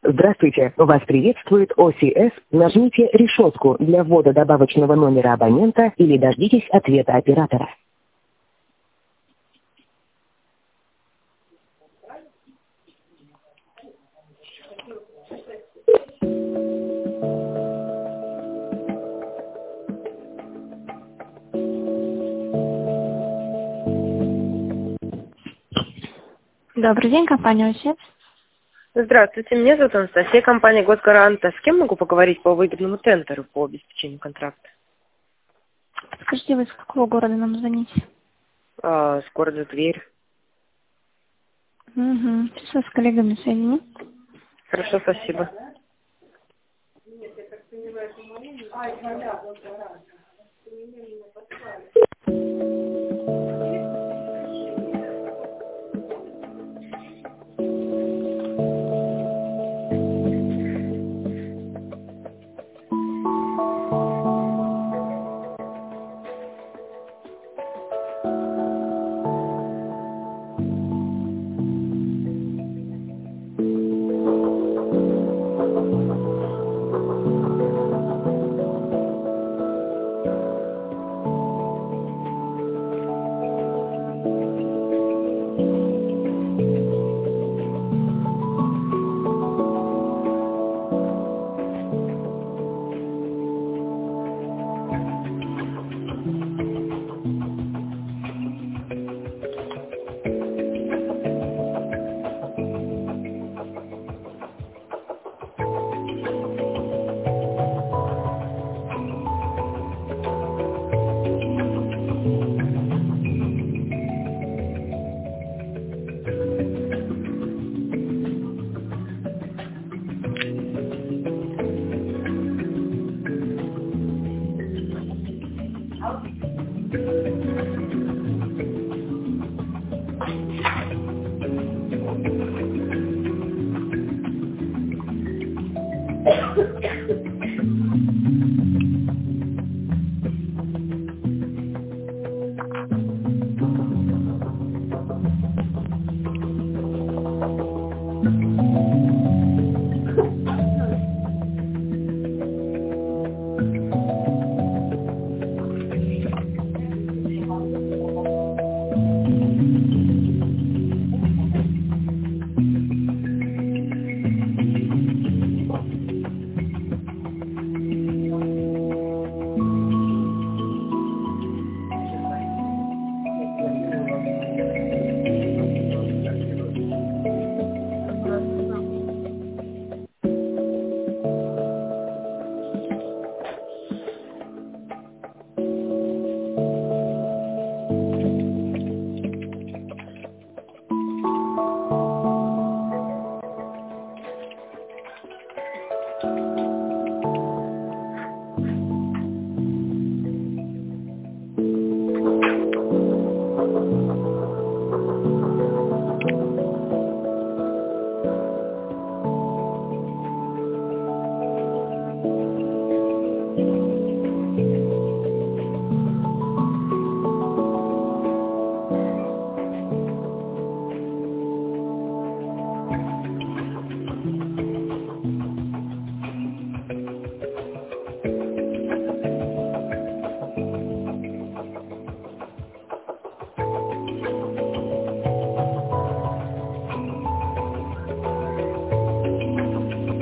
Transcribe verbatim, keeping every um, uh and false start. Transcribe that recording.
Здравствуйте, вас приветствует О Си Эс. Нажмите решетку для ввода добавочного номера абонента или дождитесь ответа оператора. Добрый день, компания О Си Эс. Здравствуйте, меня зовут Анастасия, компания Госгарант. А с кем могу поговорить по выгодному тендеру по обеспечению контракта? Скажите, вы из какого города нам звоните? А, с города Тверь. Угу. Сейчас с коллегами соединю. Хорошо, спасибо.